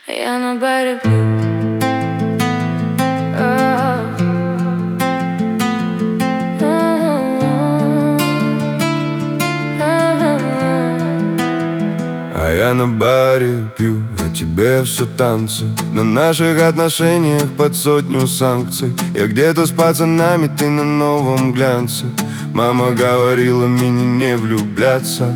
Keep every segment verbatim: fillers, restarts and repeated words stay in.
Я на баре пью. А я на баре пью, а тебе все танцы. На наших отношениях под сотню санкций. Я где-то с пацанами, ты на новом глянце. Мама говорила мне не влюбляться.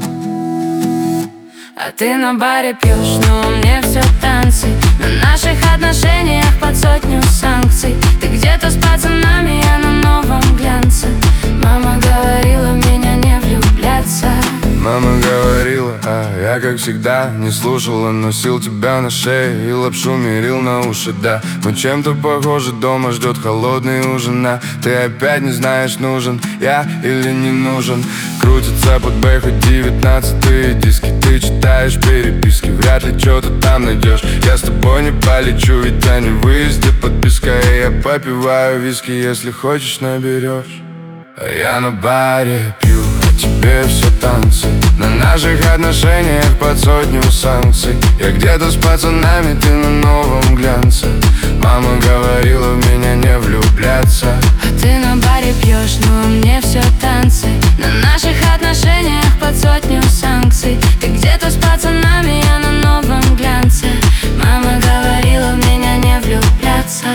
А ты на баре пьешь, но мне все танцы. На наших отношениях под сотню санкций. Ты где-то с пацанами, я на новом глянце. Мама говорила меня не влюбляться. Мама говорила, а я, как всегда, не слушала. Носил тебя на шее и лапшу мерил на уши, да. Мы чем-то похожи, дома ждет холодный ужин. А ты опять не знаешь, нужен я или не нужен. Крутится под бэхо девятнадцатые диски. Ты читаешь переписки, вряд ли что-то там найдешь. Я с тобой не полечу, ведь я не в выезде подписка. И я попиваю виски, если хочешь наберешь. А я на баре пью, а тебе все танцы. На наших отношениях под сотню санкций. Я где-то с пацанами, ты на новом глянце. Мама говорила в меня не влюбляться. А ты на баре пьешь, но мне все танцы. На наших отношениях под сотню санкций. Ты где-то с пацанами, я на новом глянце. Мама говорила в меня не влюбляться.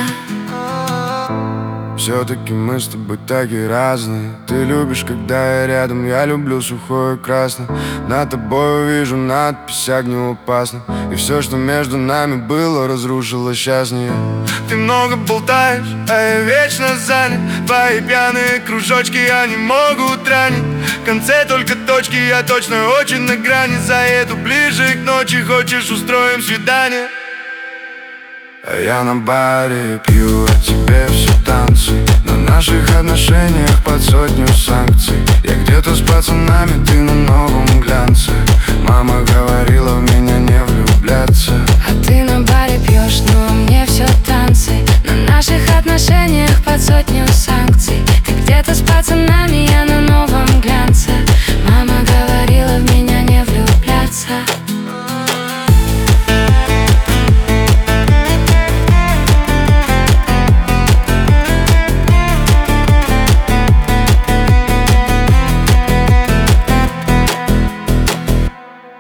Все-таки мы с тобой такие разные. Ты любишь, когда я рядом, я люблю сухое красное. Над тобой вижу надпись «Огнеопасно». И все, что между нами было, разрушило сейчас не я. Ты много болтаешь, а я вечно занят. Твои пьяные кружочки, они могут ранить. В конце только точки, я точно очень на грани. Заеду ближе к ночи, хочешь, устроим свидание. А я на баре пью, а тебе все танцы. На наших отношениях под сотню санкций. Я где-то с пацанами, ты на новом глянце. Мама говорила в меня не влюбляться. А ты на баре пьешь, но мне все танцы. На наших отношениях под сотню санкций. Ты где-то с пацанами.